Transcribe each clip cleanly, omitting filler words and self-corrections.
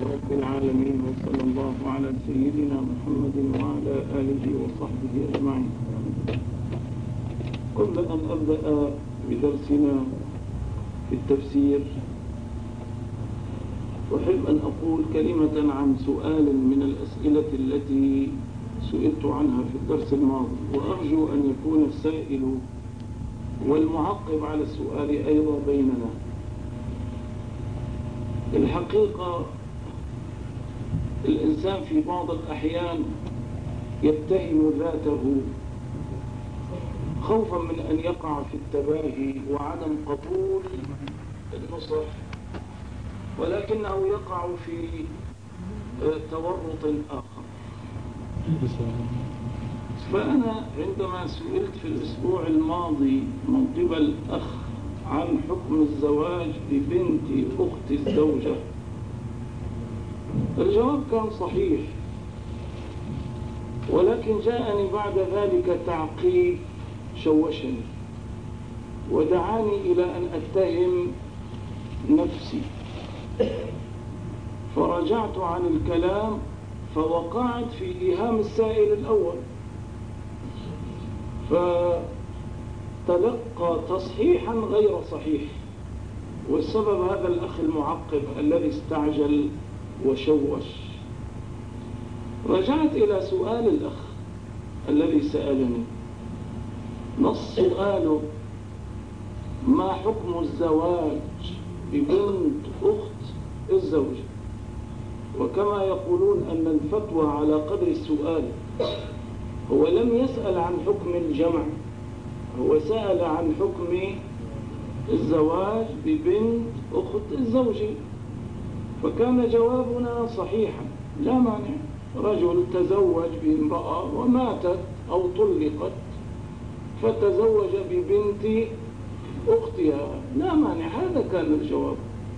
رب العالمين، وصلى الله على سيدنا محمد وعلى آله وصحبه أجمعين. قبل أن أبدأ بدرسنا في التفسير أحب أن أقول كلمة عن سؤال من الأسئلة التي سئلت عنها في الدرس الماضي، وأرجو أن يكون السائل والمعقب على السؤال أيضا بيننا. الحقيقة الإنسان في بعض الأحيان يتهم ذاته خوفا من أن يقع في التباهي وعدم قبول النصح، ولكنه يقع في تورط آخر. فأنا عندما سئلت في الأسبوع الماضي من قبل أخ عن حكم الزواج ببنت أخت الزوجة، الجواب كان صحيح، ولكن جاءني بعد ذلك تعقيب شوشني ودعاني إلى أن أتهم نفسي، فرجعت عن الكلام فوقعت في إيهام السائل الأول، فتلقى تصحيحا غير صحيح، والسبب هذا الأخ المعقب الذي استعجل وشوش. رجعت إلى سؤال الأخ الذي سألني، نص سؤاله: ما حكم الزواج ببنت أخت الزوجة؟ وكما يقولون أن الفتوى على قدر السؤال، هو لم يسأل عن حكم الجمع، هو سأل عن حكم الزواج ببنت أخت الزوج، فكان جوابنا صحيحا لا مانع. رجل تزوج بامرأة وماتت أو طلقت فتزوج ببنت أختها، لا مانع، هذا كان الجواب.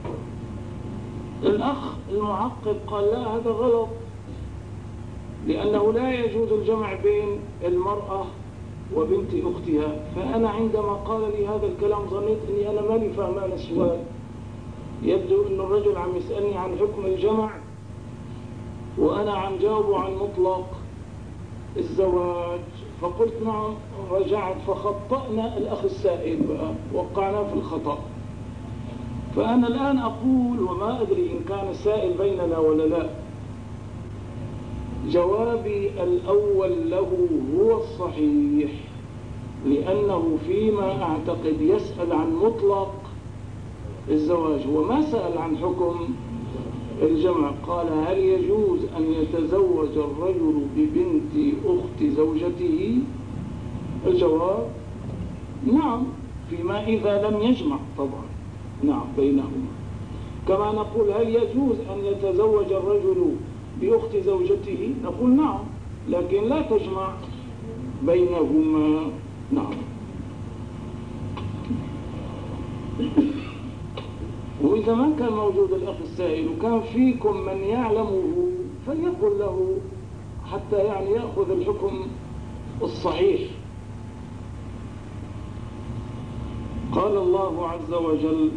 الأخ المعقب قال لا، هذا غلط، لأنه لا يجوز الجمع بين المرأة وبنت أختها. فأنا عندما قال لي هذا الكلام ظنيت أني أنا ماني فاهمان السؤال، يبدو أن الرجل عم يسألني عن حكم الجمع وأنا عم جاوبه عن مطلق الزواج. فقلت نعم، رجعت فخطأنا الأخ السائل بقى، وقعنا في الخطأ. فأنا الآن أقول، وما أدري إن كان السائل بيننا ولا لا، جوابي الأول له هو الصحيح، لأنه فيما أعتقد يسأل عن مطلق الزواج وما سأل عن حكم الجمع. قال: هل يجوز أن يتزوج الرجل ببنت أخت زوجته؟ الجواب نعم، فيما إذا لم يجمع طبعا، نعم، بينهما. كما نقول: هل يجوز أن يتزوج الرجل بأخت زوجته؟ نقول نعم، لكن لا تجمع بينهما. نعم. وإذا ما كان موجود الأخ السائل وكان فيكم من يعلمه فليقل له حتى يعني يأخذ الحكم الصحيح. قال الله عز وجل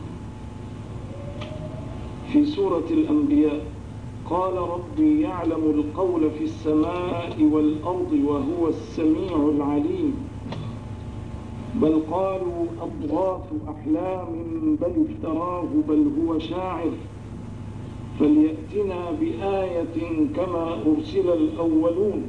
في سورة الأنبياء: قال ربي يعلم القول في السماء والأرض وهو السميع العليم، بل قالوا أضغاث أحلام بل افتراه بل هو شاعر فليأتنا بآية كما أرسل الأولون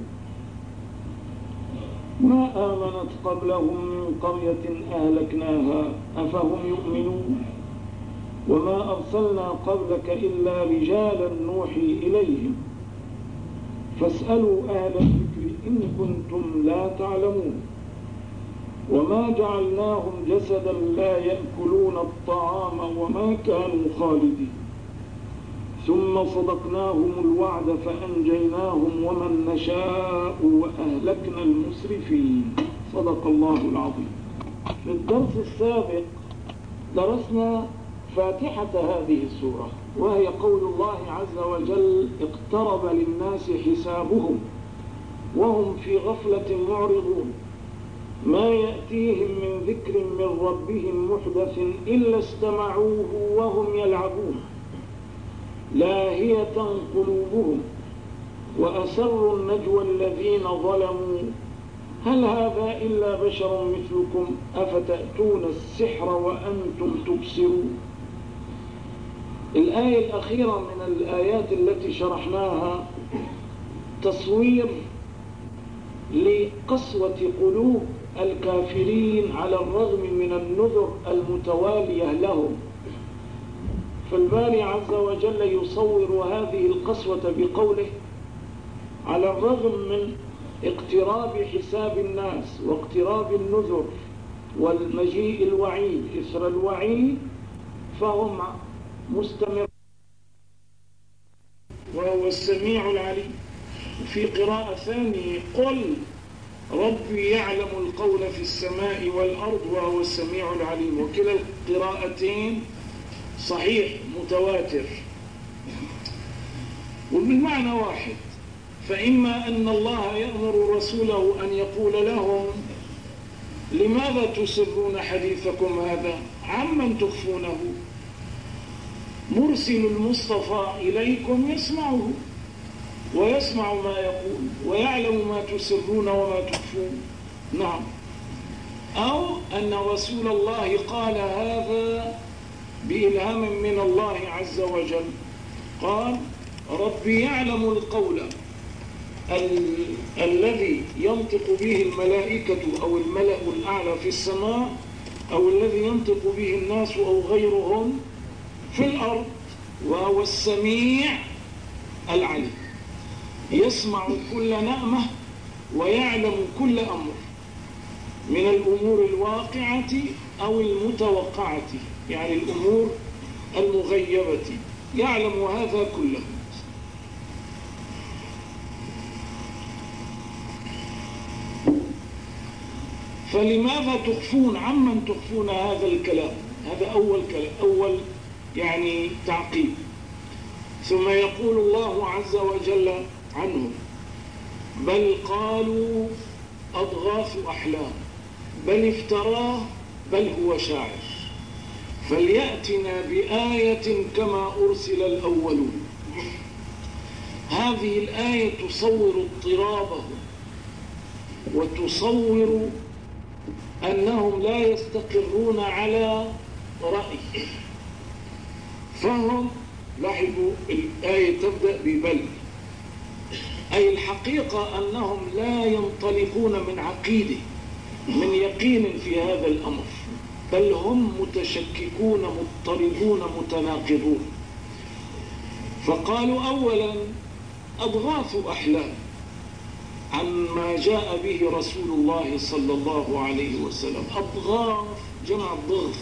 ما آمنت قبلهم من قرية أهلكناها أفهم يؤمنون وما أرسلنا قبلك إلا رجالا نوحي إليهم فاسألوا أهل الذكر إن كنتم لا تعلمون وما جعلناهم جسدا لا يأكلون الطعام وما كانوا خالدين ثم صدقناهم الوعد فأنجيناهم ومن نشاء وأهلكنا المسرفين. صدق الله العظيم. في الدرس السابق درسنا فاتحة هذه السورة، وهي قول الله عز وجل: اقترب للناس حسابهم وهم في غفلة معرضون ما يأتيهم من ذكر من ربهم محدث إلا استمعوه وهم يلعبون لاهية قلوبهم وأسروا النجوى الذين ظلموا هل هذا إلا بشر مثلكم أفتأتون السحر وأنتم تبصرون. الآية الأخيرة من الآيات التي شرحناها تصوير لقسوة قلوب الكافرين على الرغم من النذر المتوالية لهم. فالباري عز وجل يصور هذه القسوة بقوله: على الرغم من اقتراب حساب الناس واقتراب النذر والمجيء الوعيد إثر الوعيد فهم مستمر، وهو السميع العليم. في قراءة ثانية: قل ربي يعلم القول في السماء والأرض وهو السميع العليم. وكلا القراءتين صحيح متواتر وبالمعنى واحد. فإما أن الله يأمر رسوله أن يقول لهم: لماذا تسرون حديثكم هذا عمن تخفونه؟ مرسل المصطفى إليكم يسمعه ويسمع ما يقول ويعلم ما تسرون وما تخفون. نعم. أو أن رسول الله قال هذا بإلهام من الله عز وجل، قال: ربي يعلم القول الذي ينطق به الملائكة أو الملأ الأعلى في السماء أو الذي ينطق به الناس أو غيرهم في الأرض وهو السميع العليم، يسمع كل نأمة ويعلم كل أمر من الأمور الواقعة أو المتوقعة، يعني الأمور المغيبة، يعلم هذا كله. فلماذا تخفون عمن تخفون هذا الكلام؟ هذا أول يعني تعقيب. ثم يقول الله عز وجل عنهم: بل قالوا أضغاث أحلام بل افتراه بل هو شاعر فليأتنا بآية كما أرسل الأولون. هذه الآية تصور اضطرابهم وتصور أنهم لا يستقرون على رأي. فهم لاحظوا الآية تبدأ ببل، أي الحقيقة أنهم لا ينطلقون من عقيدة من يقين في هذا الأمر، بل هم متشككون مضطربون متناقضون. فقالوا أولا أضغاث أحلام عما جاء به رسول الله صلى الله عليه وسلم. أضغاث جمع ضغث،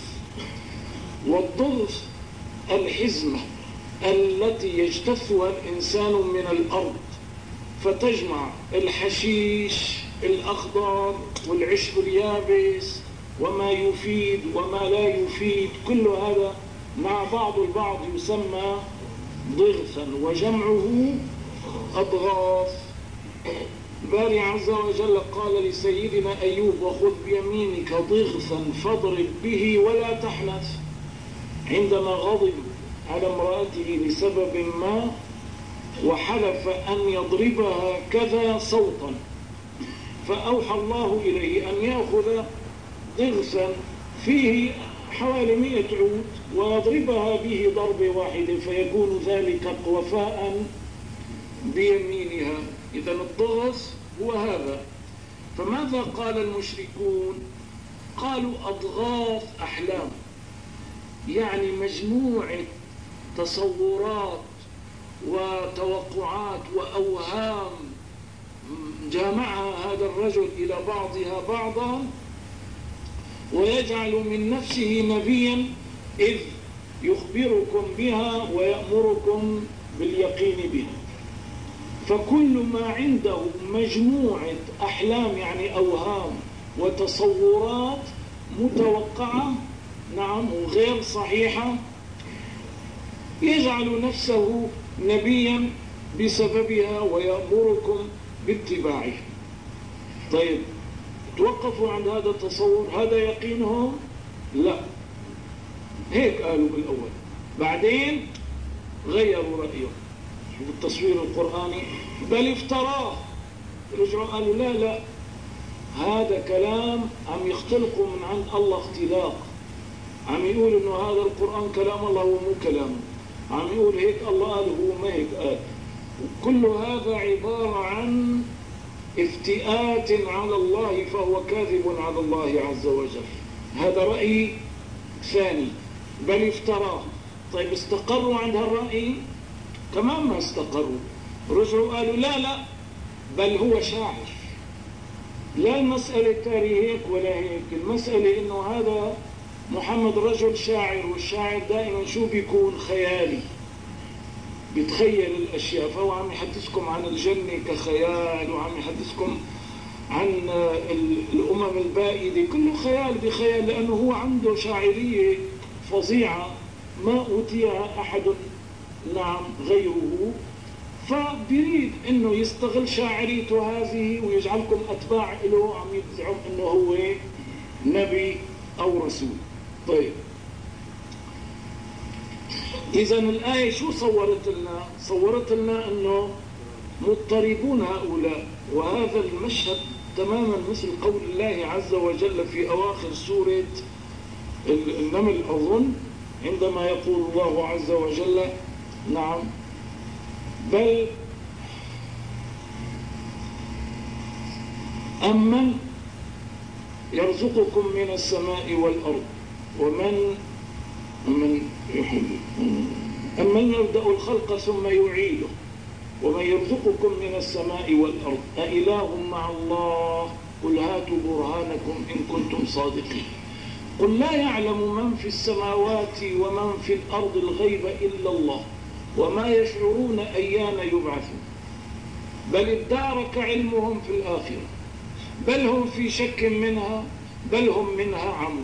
والضغث الحزمة التي يجتثها الإنسان من الأرض فتجمع الحشيش الأخضر والعشب اليابس وما يفيد وما لا يفيد، كل هذا مع بعض البعض يسمى ضغثا وجمعه أضغاث. باري عز وجل قال لسيدنا أيوب: وخذ بيمينك ضغثا فاضرب به ولا تحنث، عندما غضب على امرأته لسبب ما وحلف أن يضربها كذا صوتا، فأوحى الله إليه أن يأخذ ضغثا فيه حوالي 100 عود ويضربها به ضرب واحد فيكون ذلك وفاء بيمينها. إذن الضغث هو هذا. فماذا قال المشركون؟ قالوا أضغاث أحلام، يعني مجموعة تصورات وتوقعات وأوهام جامعها هذا الرجل إلى بعضها بعضا ويجعل من نفسه نبيا إذ يخبركم بها ويأمركم باليقين بها. فكل ما عنده مجموعة أحلام يعني أوهام وتصورات متوقعة نعم وغير صحيحة يجعل نفسه نبيا بسببها ويأمركم باتباعه. طيب توقفوا عند هذا التصور، هذا يقينهم؟ لا، هيك قالوا بالأول. بعدين غيروا رأيهم. شوف التصوير القرآني، بل افتراه. رجعوا قالوا لا هذا كلام عم يختلقوا من عند الله اختلاق، عم يقول انه هذا القرآن كلام الله ومو كلامه، عم يقول هيك الله قال وهو ما هيك قال. كل هذا عبارة عن افتئات على الله، فهو كاذب على الله عز وجل. هذا رأي ثاني، بل افتراه. طيب استقروا عند هالرأي؟ كمان ما استقروا، رجعوا قالوا لا بل هو شاعر. لا المسألة تاري هيك ولا هيك، المسألة انه هذا محمد رجل شاعر، والشاعر دائما شو بيكون؟ خيالي، بيتخيل الأشياء. فهو عم يحدثكم عن الجنة كخيال، وعم يحدثكم عن الأمم البائدة، كله خيال بخيال، لأنه هو عنده شاعرية فظيعة ما أوتيها أحد نعم غيره، فبيريد أنه يستغل شاعريته هذه ويجعلكم أتباع له، عم يدعم أنه هو نبي أو رسول. طيب إذا الآية شو صورت لنا؟ صورت لنا أنه مضطربون هؤلاء، وهذا المشهد تماما مثل قول الله عز وجل في أواخر سورة النمل أظن، عندما يقول الله عز وجل نعم بل أمن يرزقكم من السماء والأرض أمن يبدأ الخلق ثم يعيده ومن يرزقكم من السماء والأرض أإله مع الله قل هاتوا برهانكم إن كنتم صادقين. قل لا يعلم من في السماوات ومن في الأرض الغيب إلا الله وما يشعرون أيان يبعثون بل ادارك علمهم في الآخرة بل هم في شك منها بل هم منها عمون.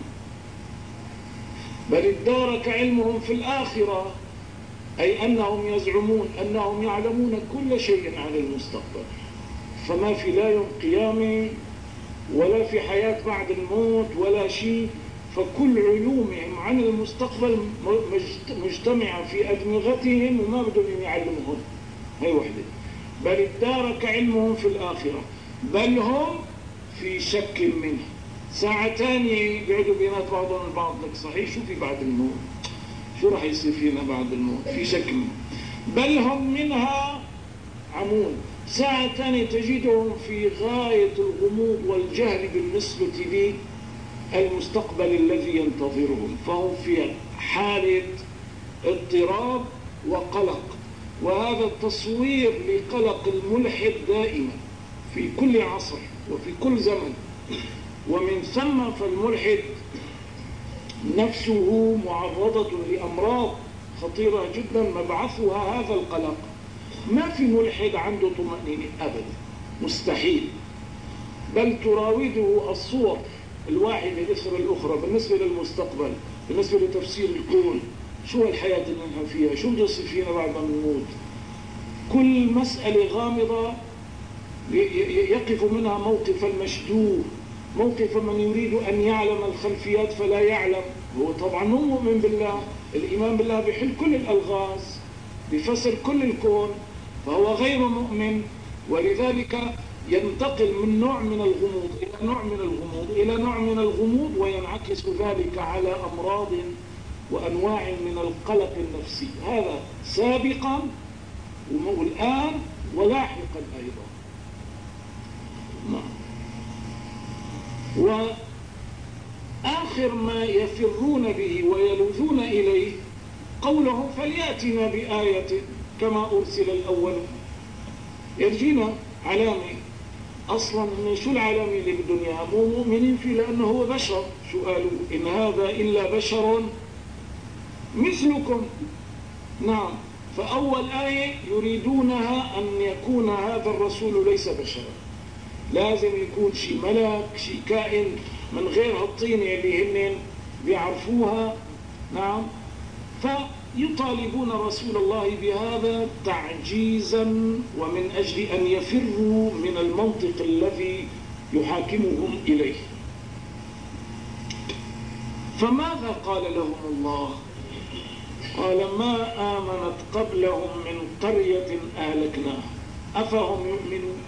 بل ادارك علمهم في الآخرة أي أنهم يزعمون أنهم يعلمون كل شيء عن المستقبل، فما في لا يوم قيامة ولا في حياة بعد الموت ولا شيء، فكل علومهم عن المستقبل مجتمعة في أدمغتهم وما بدهم يعلمهم. هي وحدة. بل ادارك علمهم في الآخرة بل هم في شك منه. ساعة تانية بيعدوا بينات بعضهم البعض، لك صحيح شو في بعد الموت؟ شو رح يصير فينا بعد الموت؟ في شك منه. بل هم منها عمون. ساعة تانية تجدهم في غاية الغموض والجهل بالنسبة للمستقبل الذي ينتظرهم، فهم في حالة اضطراب وقلق. وهذا التصوير لقلق الملحد دائما في كل عصر وفي كل زمن، ومن ثم فالملحد نفسه معرضة لأمراض خطيرة جدا مبعثها هذا القلق. ما في ملحد عنده طمأنينة أبدا، مستحيل. بل تراوده الصور الواحدة إثر الأخرى بالنسبة للمستقبل، بالنسبة لتفسير الكون، شو الحياة اللي نحن فيها، شو بده يصير فينا بعد ما نموت. كل مسألة غامضة يقف منها موقف المشدوه، موقف من يريد أن يعلم الخلفيات فلا يعلم. هو طبعا مو مؤمن بالله، الإيمان بالله بيحل كل الألغاز، بفسر كل الكون، فهو غير مؤمن. ولذلك ينتقل من نوع من الغموض إلى نوع من الغموض إلى نوع من الغموض، وينعكس ذلك على أمراض وأنواع من القلق النفسي، هذا سابقا والآن ولاحقا أيضا. وآخر ما يفرون به ويلوذون إليه قوله فليأتنا بآية كما أرسل الأول. يرجينا علامة. أصلا من شو العلامة اللي بالدنيا مو مؤمنين فيه لأنه هو بشر. شو قالوا؟ إن هذا إلا بشر مثلكم. نعم. فأول آية يريدونها أن يكون هذا الرسول ليس بشرا، لازم يكون شي ملك، شي كائن من غير هالطينة اللي هن بيعرفوها. نعم. فيطالبون رسول الله بهذا تعجيزا ومن أجل أن يفروا من المنطق الذي يحاكمهم إليه. فماذا قال لهم الله؟ قال ما آمنت قبلهم من قرية أهلكناها أفهم يؤمنون.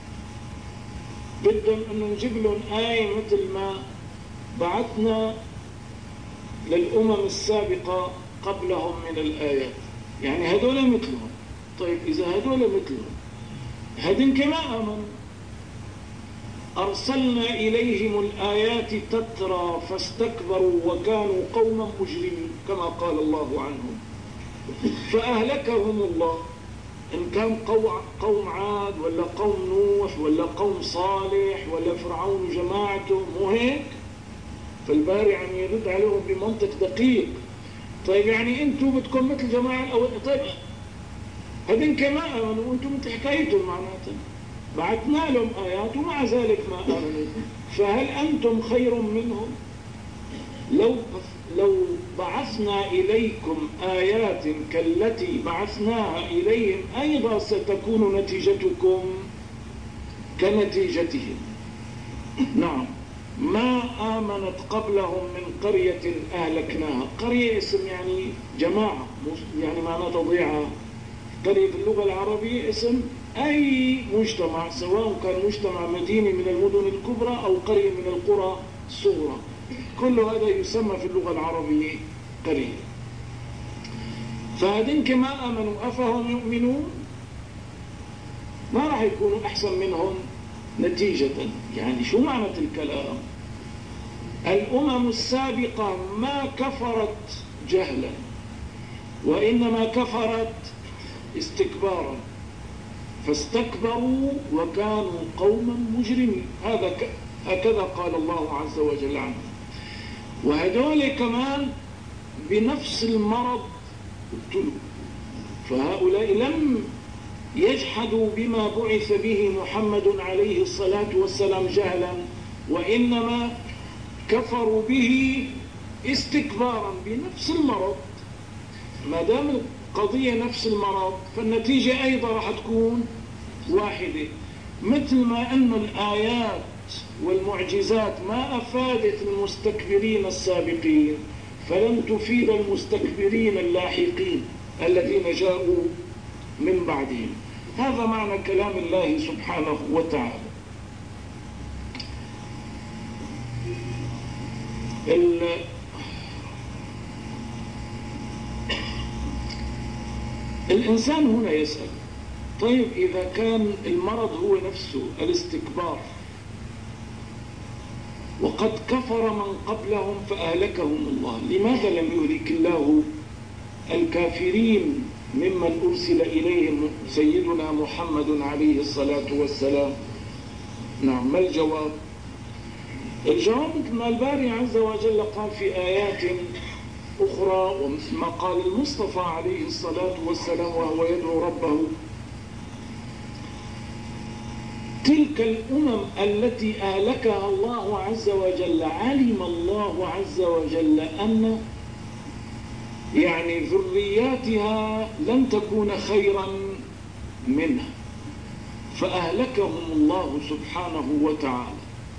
بدهم أنه نجيب لهم آية مثل ما بعثنا للأمم السابقة قبلهم من الآيات، يعني هذول مثلهم. طيب إذا هذول مثلهم هذين كما آمنوا أرسلنا إليهم الآيات تترى فاستكبروا وكانوا قوما مجرمين كما قال الله عنهم فأهلكهم الله. إن كان قوم عاد ولا قوم نوح ولا قوم صالح ولا فرعون جماعته، مو هيك؟ فالباري عم يرد عليهم بمنطق دقيق. طيب يعني انتم بدكم مثل جماعة الأول، طيب هذين كما آمنوا وانتم مثل حكايتهم معناتها بعثنا لهم آيات ومع ذلك ما آمنوا، فهل أنتم خير منهم؟ لو بعثنا إليكم آيات كالتي بعثناها إليهم أيضا ستكون نتيجتكم كنتيجتهم. نعم. ما آمنت قبلهم من قرية أهلكناها. قرية اسم يعني جماعة، يعني معنى تضيعها. قرية في اللغة العربية اسم أي مجتمع، سواء كان مجتمع مدينة من المدن الكبرى أو قرية من القرى الصغرى، كل هذا يسمى في اللغة العربية قرية. فهذين كما آمنوا أفهم يؤمنون، ما راح يكونوا أحسن منهم نتيجة. يعني شو معنى الكلام؟ الأمم السابقة ما كفرت جهلا وإنما كفرت استكبارا، فاستكبروا وكانوا قوما مجرمين. هكذا قال الله عز وجل عنه. وهذول كمان بنفس المرض ابتلوا، فهؤلاء لم يجحدوا بما بعث به محمد عليه الصلاة والسلام جهلا، وإنما كفروا به استكبارا بنفس المرض. ما دام القضية نفس المرض فالنتيجة أيضا راح تكون واحدة. مثل ما أن الآيات والمعجزات ما أفادت المستكبرين السابقين فلن تفيد المستكبرين اللاحقين الذين جاءوا من بعدهم. هذا معنى كلام الله سبحانه وتعالى. الإنسان هنا يسأل، طيب إذا كان المرض هو نفسه الاستكبار وقد كفر من قبلهم فأهلكهم الله، لماذا لم يهلك الله الكافرين ممن أرسل إليهم سيدنا محمد عليه الصلاة والسلام؟ نعم. ما الجواب؟ الجواب مثل ما الباري عز وجل قال في آيات أخرى، ومثل ما قال المصطفى عليه الصلاة والسلام وهو يدعو ربه: تلك الأمم التي أهلكها الله عز وجل علم الله عز وجل أن يعني ذرياتها لن تكون خيرا منها فأهلكهم الله سبحانه وتعالى.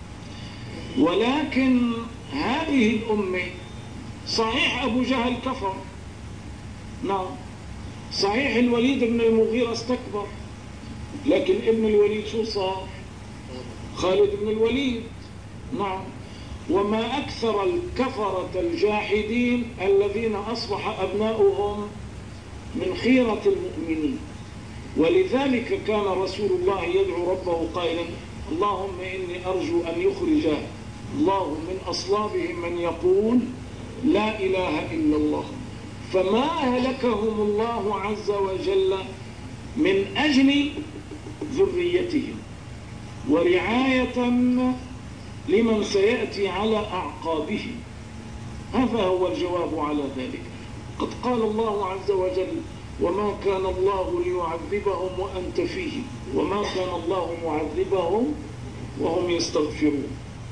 ولكن هذه الأمة صحيح أبو جهل كفر، نعم، صحيح الوليد بن المغيرة استكبر، لكن ابن الوليد شو صار؟ خالد بن الوليد. نعم. وما أكثر الكفرة الجاحدين الذين أصبح أبناؤهم من خيرة المؤمنين. ولذلك كان رسول الله يدعو ربه قائلا: اللهم إني أرجو أن يخرج الله من أصلابهم من يقول لا إله إلا الله. فما أهلكهم الله عز وجل من أجل ذريتهم ورعاية لمن سيأتي على أعقابهم. هذا هو الجواب على ذلك. قد قال الله عز وجل: وما كان الله ليعذبهم وأنت فيهم وما كان الله معذبهم وهم يستغفرون.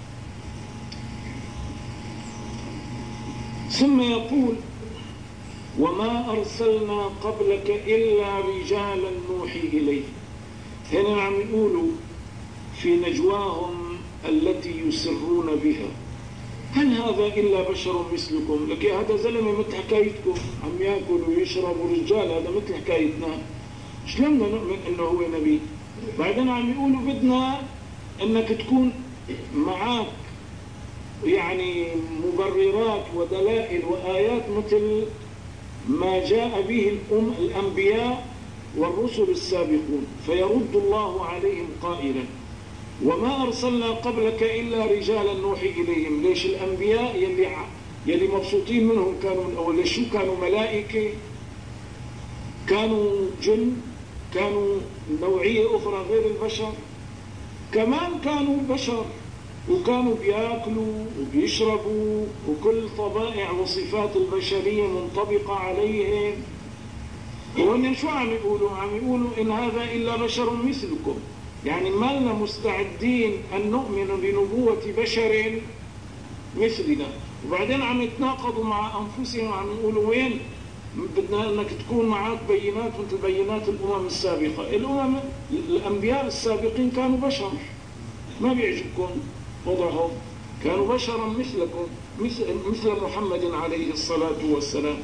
ثم يقول: وما أرسلنا قبلك إلا رجالا نوحي إليه. هنا عم يقولوا في نجواهم التي يسرون بها: هل هذا إلا بشر مثلكم؟ لك هذا زلمة مثل حكايتكم، عم يأكل ويشرب ورجال، هذا مثل حكايتنا، شلون بدنا نؤمن إنه هو نبي؟ بعدين عم يقولوا بدنا إنك تكون معك يعني مبررات ودلائل وآيات مثل ما جاء به الأنبياء والرسل السابقون، فيرد الله عليهم قائلا: وما أرسلنا قبلك إلا رجالا نوحي إليهم. ليش الأنبياء يلي مبسوطين منهم كانوا من أول؟ ليش كانوا ملائكة؟ كانوا جن؟ كانوا نوعية أخرى غير البشر؟ كمان كانوا بشر، وكانوا بياكلوا وبيشربوا، وكل طبائع وصفات البشرية منطبقة عليهم. وهن شو عم يقولوا؟ عم يقولوا إن هذا إلا بشر مثلكم، يعني ما لنا مستعدين أن نؤمن بنبوة بشر مثلنا. وبعدين عم يتناقضوا مع أنفسهم، عم يقولوا وين بدنا أنك تكون معك بينات مثل بينات الأمم السابقة. الأنبياء السابقين كانوا بشر، ما بيعجبكم وضعهم، كانوا بشرا مثلكم، مثل محمد عليه الصلاة والسلام.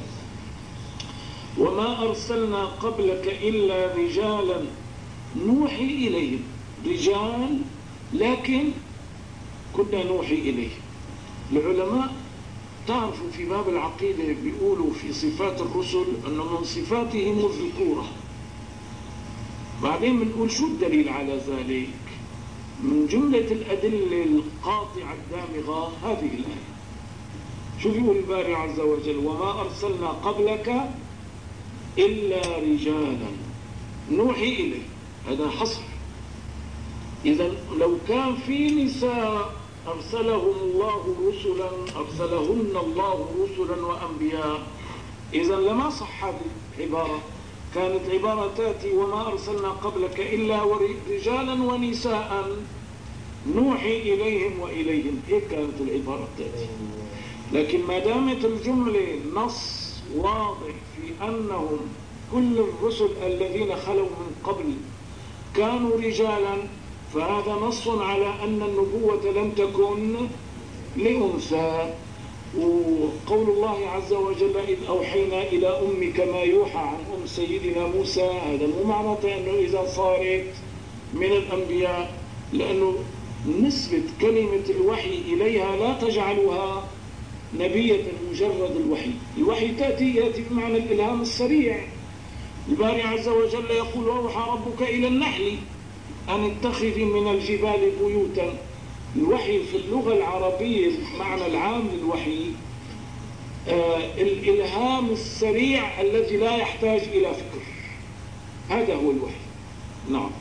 وما أرسلنا قبلك إلا رجالا نوحي إليهم. رجال لكن كنا نوحي إليهم. العلماء تعرفوا في باب العقيدة بيقولوا في صفات الرسل أن من صفاتهم الذكورة. بعدين بنقول شو الدليل على ذلك؟ من جملة الأدلة القاطعة الدامغة هذه الآية. شو بيقول الباري عز وجل؟ وما أرسلنا قبلك إلا رجالا نوحي إليه. هذا حصر. إذا لو كان في نساء أرسلهن الله رسلا وأنبياء، إذا لما صح هذه العبارة. كانت عبارة تأتي: وما أرسلنا قبلك إلا رجالا ونساء نوحي إليهم وإليهم. هيك كانت العبارة تأتي. لكن ما دامت الجملة نص واضح في أنهم كل الرسل الذين خلوا من قبل كانوا رجالا، فهذا نص على أن النبوة لم تكن لأنثى. وقول الله عز وجل: إذ أوحينا إلى أمك ما يوحى عن سيدنا موسى، هذا مو معناته أنه إذا صارت من الأنبياء، لأنه نسبة كلمة الوحي إليها لا تجعلها نبية مجرد الوحي. الوحي يأتي بمعنى الإلهام السريع. الباري عز وجل يقول: وأوحى ربك إلى النحل أن اتخذي من الجبال بيوتا. الوحي في اللغة العربية المعنى العام للوحي الإلهام السريع الذي لا يحتاج إلى فكر، هذا هو الوحي. نعم.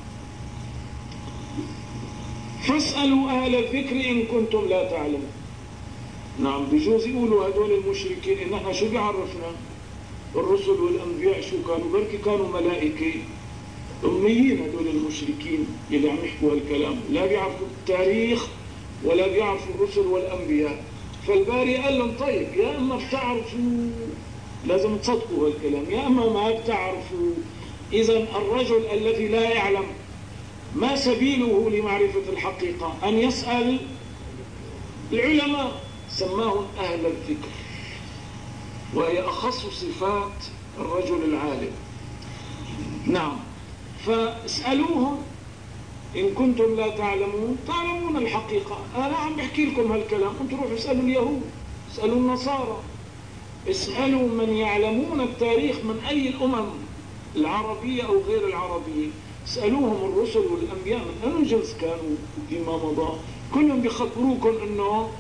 فاسألوا أهل الذكر إن كنتم لا تعلمون. نعم، بجوز يقولوا هدول المشركين إن احنا شو بيعرفنا الرسل والأنبياء شو كانوا؟ بركي كانوا ملائكة أميين. هدول المشركين اللي عم يحكوا هالكلام لا بيعرفوا التاريخ ولا بيعرفوا الرسل والأنبياء. فالباري قال لهم: طيب يا أما بتعرفوا لازم تصدقوا هالكلام، يا أما ما بتعرفوا. إذن الرجل الذي لا يعلم ما سبيله لمعرفة الحقيقة؟ أن يسأل العلماء، سماهم أهل الذكر، وهي أخص صفات الرجل العالم. نعم. فاسألوهم إن كنتم لا تعلمون، تعلمون الحقيقة. أنا عم بحكي لكم هالكلام، أنتم روحوا اسألوا اليهود، اسألوا النصارى، اسألوا من يعلمون التاريخ من أي الأمم العربية أو غير العربية. اسألوهم الرسل والأنبياء من أي جنس كانوا فيما مضى، كلهم بيخبروكم أنه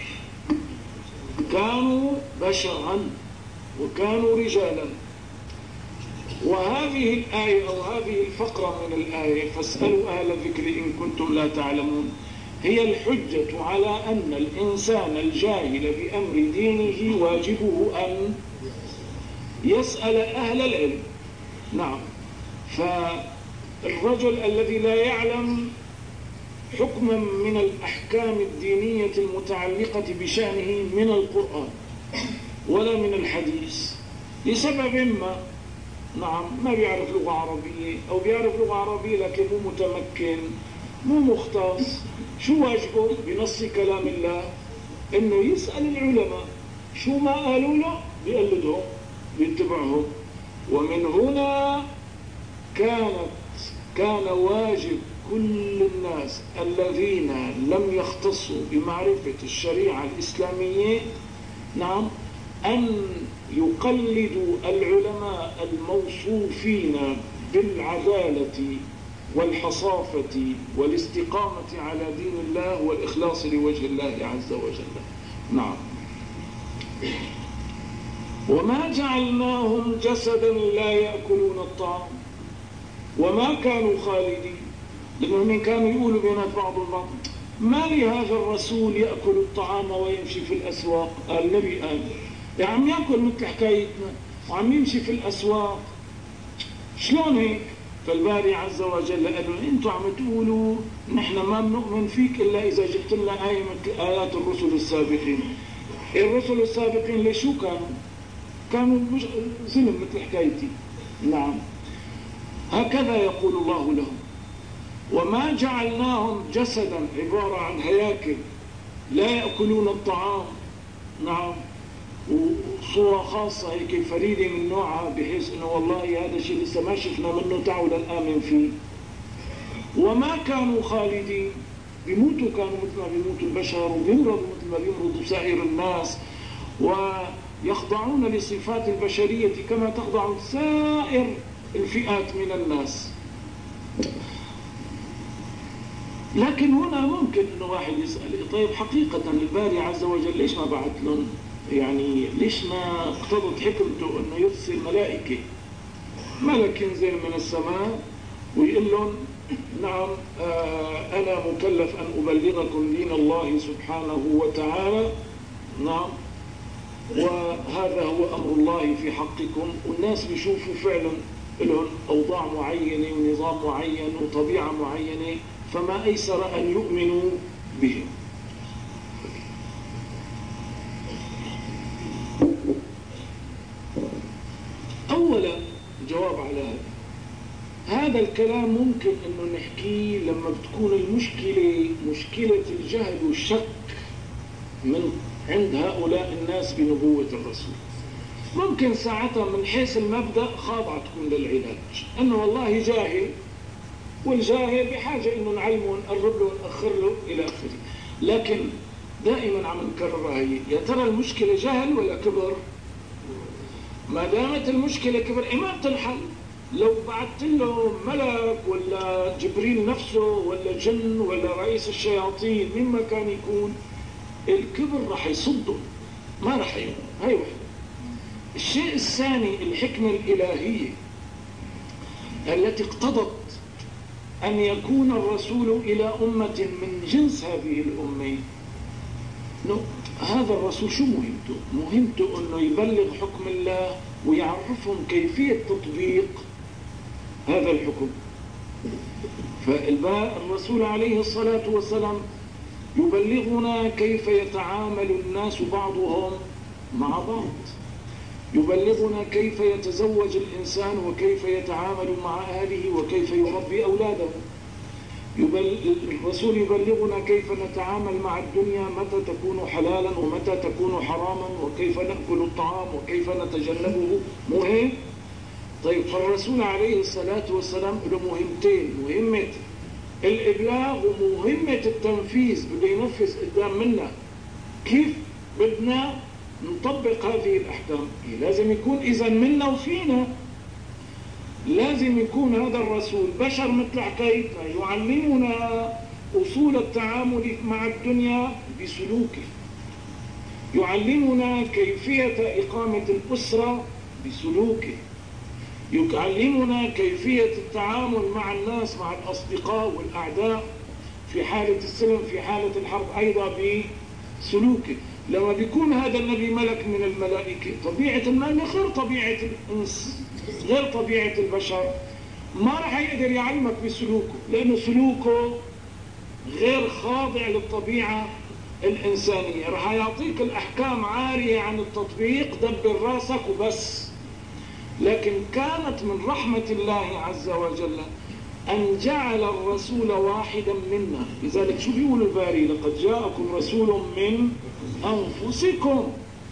كانوا بشرا وكانوا رجالا. وهذه الآية أو هذه الفقرة من الآية: فاسألوا أهل الذكر إن كنتم لا تعلمون، هي الحجة على أن الإنسان الجاهل بأمر دينه واجبه أن يسأل أهل العلم. نعم. فالرجل الذي لا يعلم حكما من الأحكام الدينية المتعلقة بشأنه من القرآن ولا من الحديث لسبب ما، نعم، ما بيعرف لغة عربية أو بيعرف لغة عربية لكن مو متمكن، مو مختص، شو واجبه؟ بنص كلام الله إنه يسأل العلماء شو ما قالوا له بيقلدهم بيتبعهم. ومن هنا كان واجب كل الناس الذين لم يختصوا بمعرفة الشريعة الإسلامية نعم أن يقلدوا العلماء الموصوفين بالعدالة والحصافة والاستقامة على دين الله والإخلاص لوجه الله عز وجل. نعم. وما جعلناهم جسدا لا يأكلون الطعام وما كانوا خالدين، لأنهم كانوا يقولوا بينات بعض البعض ما لهذا الرسول يأكل الطعام ويمشي في الأسواق. النبي قال يا عم يأكل مثل حكايتنا وعم يمشي في الأسواق، شلون هيك؟ فالباري عز وجل قال له انتم عم تقولوا نحن ما بنؤمن فيك إلا إذا جبت لنا آية مثل آيات الرسل السابقين. الرسل السابقين لشو كانوا زلم مثل حكايتي. نعم. هكذا يقول الله لهم. وما جعلناهم جسدا عبارة عن هياكل لا يأكلون الطعام. نعم. وصورة خاصة هيك فريدة من نوعها بحيث انه والله هذا الشيء لسه ما شفنا منه تعالوا للآمن فيه. وما كانوا خالدين، بيموتوا كانوا مثل ما بيموتوا البشر وبيمرضوا مثل ما بيمرضوا سائر الناس ويخضعون لصفات البشرية كما تخضع سائر الفئات من الناس. لكن هنا ممكن انه واحد يسأل طيب حقيقة الباري عز وجل ليش ما بعث لهم، يعني ليش ما اقتضت حكمته انه يرسل ملائكة ملك ينزل من السماء ويقول لهم نعم انا مكلف ان ابلغكم دين الله سبحانه وتعالى. نعم. وهذا هو امر الله في حقكم. والناس بيشوفوا فعلا لهم اوضاع معينة ونظام معين وطبيعة معينة، فما ايسر ان يؤمنوا به. أولا جواب على هذا الكلام ممكن أنه نحكيه لما بتكون المشكلة مشكلة الجهل والشك من عند هؤلاء الناس بنبوة الرسول. ممكن ساعتها من حيث المبدأ خاضعة تكون للعلاج، أنه والله جاهل والجاهل بحاجة أنه نعلمه ونقرب له ونأخر له إلى آخره. لكن دائما عم نكررها هي، يا ترى المشكلة جهل ولا كبر؟ ما دامت المشكلة كبر ما بتنحل. لو بعثت له ملك ولا جبريل نفسه ولا جن ولا رئيس الشياطين مما كان يكون، الكبر رح يصده ما رح يقوم. هاي واحدة. الشيء الثاني الحكمة الإلهية التي اقتضت أن يكون الرسول إلى أمة من جنس هذه الأمة. هذا الرسول شو مهمته؟ مهمته أنه يبلغ حكم الله ويعرفهم كيفية تطبيق هذا الحكم. فالرسول عليه الصلاة والسلام يبلغنا كيف يتعامل الناس بعضهم مع بعض، يبلغنا كيف يتزوج الإنسان وكيف يتعامل مع أهله وكيف يربي أولاده. الرسول يبلغنا كيف نتعامل مع الدنيا، متى تكون حلالا ومتى تكون حراما، وكيف نأكل الطعام وكيف نتجنبه. مهم. طيب فالرسول عليه الصلاة والسلام له مهمتين، مهمة الإبلاغ ومهمة التنفيذ. بده ينفذ قدام منا كيف بدنا نطبق هذه الأحكام. لازم يكون إذن منا وفينا. لازم يكون هذا الرسول بشر مثل حكايتنا، يعلمنا أصول التعامل مع الدنيا بسلوكه، يعلمنا كيفية إقامة الأسرة بسلوكه، يعلمنا كيفية التعامل مع الناس، مع الأصدقاء والأعداء في حالة السلم، في حالة الحرب أيضا بسلوكه. لما بيكون هذا النبي ملك من الملائكة، طبيعة الملك غير طبيعة الإنس، غير طبيعة البشر، ما رح يقدر يعلمك بسلوكه، لأنه سلوكه غير خاضع للطبيعة الإنسانية. رح يعطيك الأحكام عارية عن التطبيق، دبر راسك وبس. لكن كانت من رحمة الله عز وجل أن جعل الرسول واحدا منا. لذلك شو بيقول الباري؟ لقد جاءكم رسول من أنفسكم،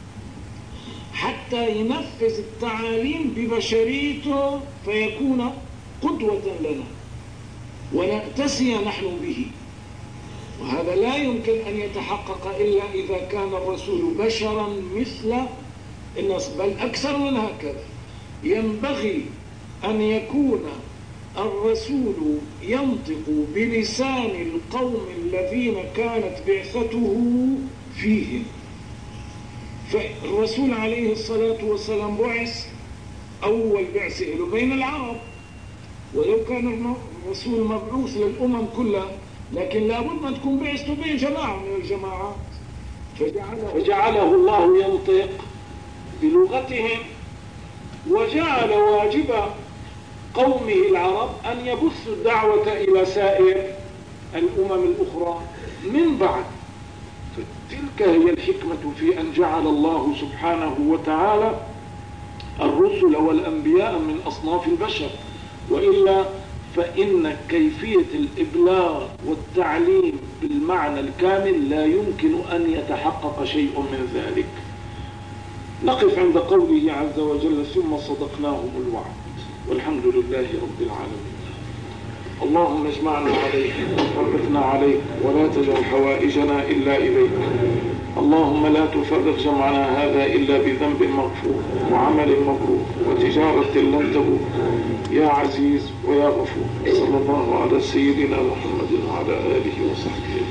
حتى ينفذ التعاليم ببشريته فيكون قدوة لنا ونأتسي نحن به. وهذا لا يمكن أن يتحقق إلا إذا كان الرسول بشرا مثل الناس، بل أكثر من هكذا. ينبغي أن يكون الرسول ينطق بلسان القوم الذين كانت بعثته فيهم. فالرسول عليه الصلاة والسلام بعث أول بعث له بين العرب، ولو كان الرسول مبعوث للأمم كلها، لكن لابد أن تكون بعثته بين جماعة من الجماعات، فجعله الله ينطق بلغتهم، وجعل واجب قومه العرب أن يبثوا الدعوة إلى سائر الأمم الأخرى من بعد. فتلك هي الحكمة في أن جعل الله سبحانه وتعالى الرسل والأنبياء من أصناف البشر، وإلا فإن كيفية الإبلاغ والتعليم بالمعنى الكامل لا يمكن أن يتحقق شيء من ذلك. نقف عند قوله عز وجل: ثم صدقناهم الوعد والحمد لله رب العالمين. اللهم اجمعنا عليك وفرقنا عليك، ولا تجعل حوائجنا إلا إليك. اللهم لا تفرق جمعنا هذا إلا بذنب مغفور وعمل مبرور وتجارة لن تبور، يا عزيز ويا غفور. صلى الله على سيدنا محمد وعلى آله وصحبه.